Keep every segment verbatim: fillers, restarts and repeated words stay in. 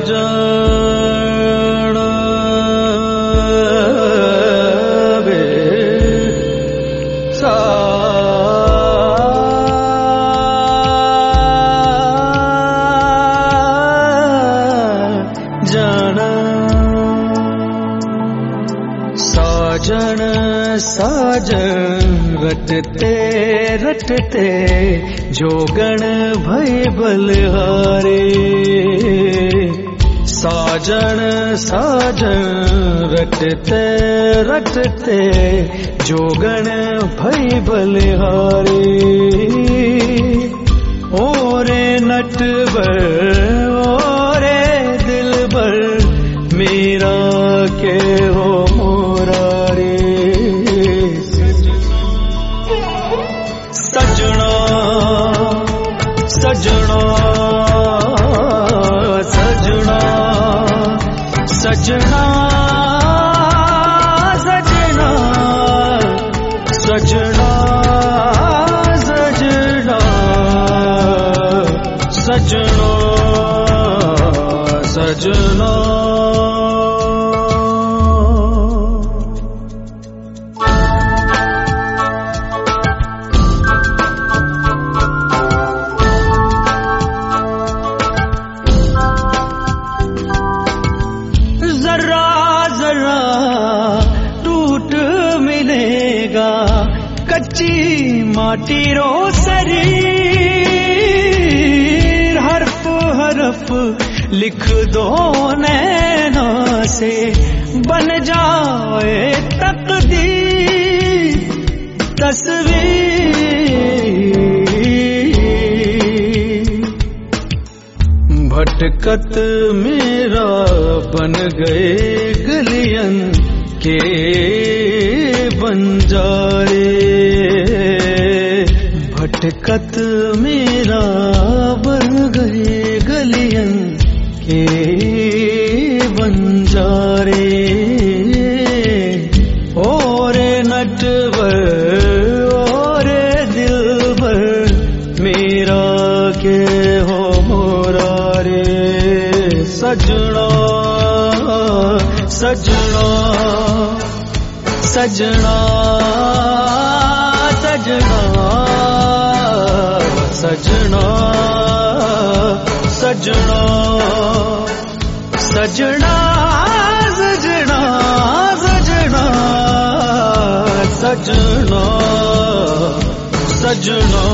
साजन साजन रटते रटते जोगण भय बलहारे। साजन साजन रटते रटते जोगण भय बलहारे। ओरे नटवर ओरे दिलबर मेरा के हो मुरारे। सजना सजना सजना सजना सजना सजना सजना सजना सजना। कच्ची माटी रो शरीर हरफ हरफ लिख दो नैना से बन जाए तकदीर तस्वीर। भटकत मेरा बन गए गलियन के बंजारे। भटकत मेरा बन गए गलियन के बंजारे। ओरे नटवर ओरे दिलबर मेरा के हो मोरारे। सजना सजना सजना सजना सजना सजना सजना सजना सजना सजना सजना।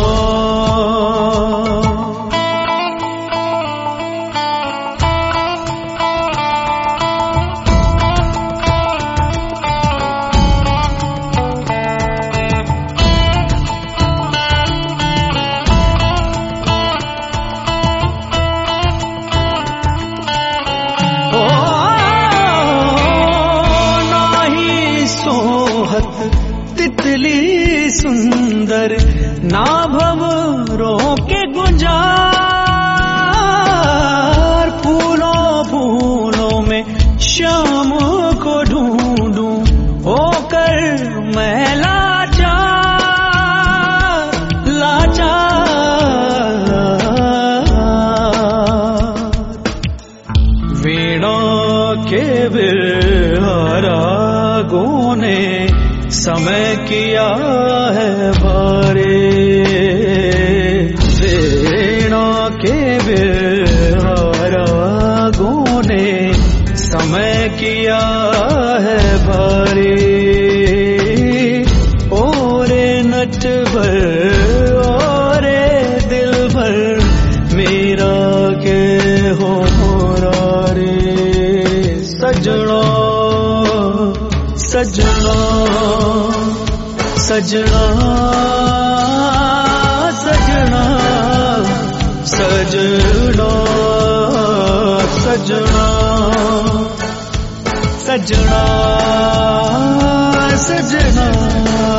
तितली सुंदर ना भंवरों के गुंजार। फूलों फूलों में शाम को ढूंढूं होकर मैं लाचार लाचार। वीणा के विरहारागों ने समय किया है भारे। वीणा के विरहारागों ने समय किया है भारे। ओरे नटवर ओरे दिलबर मेरा के हो मोरारे। सजना सजना सजना सजना सजना सजना सजना सजना